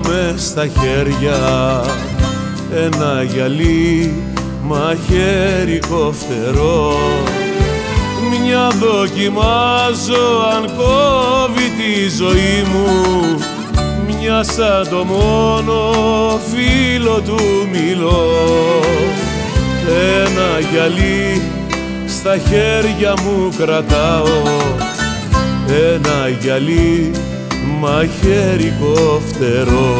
μες στα χέρια, ένα γυαλί μαχαίρικο φτερό. Μια δοκιμάζω αν κόβει τη ζωή μου, μια σαν το μόνο φίλο του μιλώ. Ένα γυαλί στα χέρια μου κρατάω, ένα γυαλί μαχαίρικο φτερό.